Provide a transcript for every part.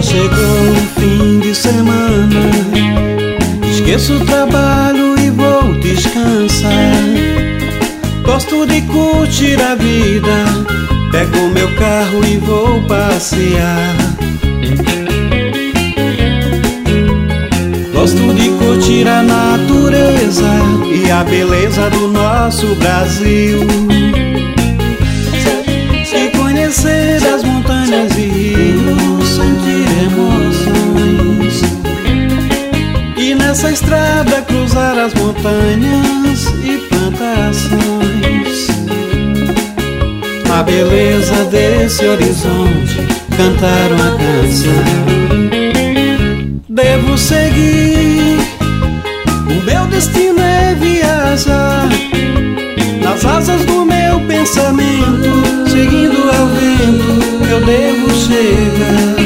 chegou o fim de semana, esqueço o trabalho e vou descansar. Gosto de curtir a vida, pego meu carro e vou passear. Gosto de curtir a natureza e a beleza do nosso Brasil, e conhecer as montanhas e rios, sentir emoções, e nessa estrada cruzar as montanhas e plantações. Na beleza desse horizonte cantar uma canção. Devo seguir, o meu destino é viajar nas asas do meu pensamento, seguindo ao vento eu devo chegar.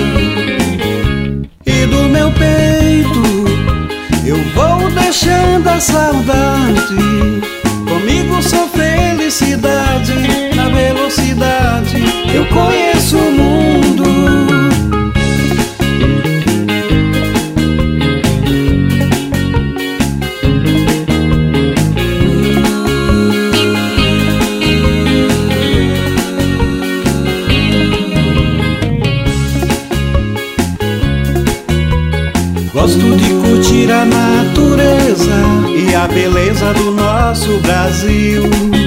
E do meu peito eu vou deixando a saudade, comigo sou felicidade. Na velocidade eu conheço o mundo. Gosto de curtir a natureza e a beleza do nosso Brasil,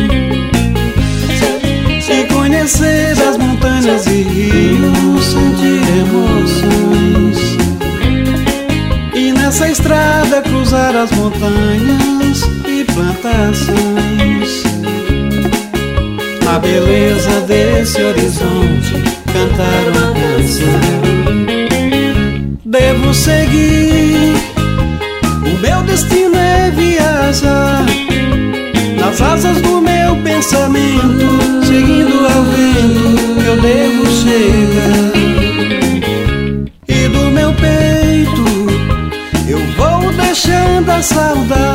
e conhecer as montanhas e rios, sentir emoções, e nessa estrada cruzar as montanhas e plantações. Na beleza desse horizonte cantar uma canção. Devo seguir, o meu destino é viajar nas asas do meu pensamento, seguindo ao vento eu devo chegar. E do meu peito eu vou deixando a saudade,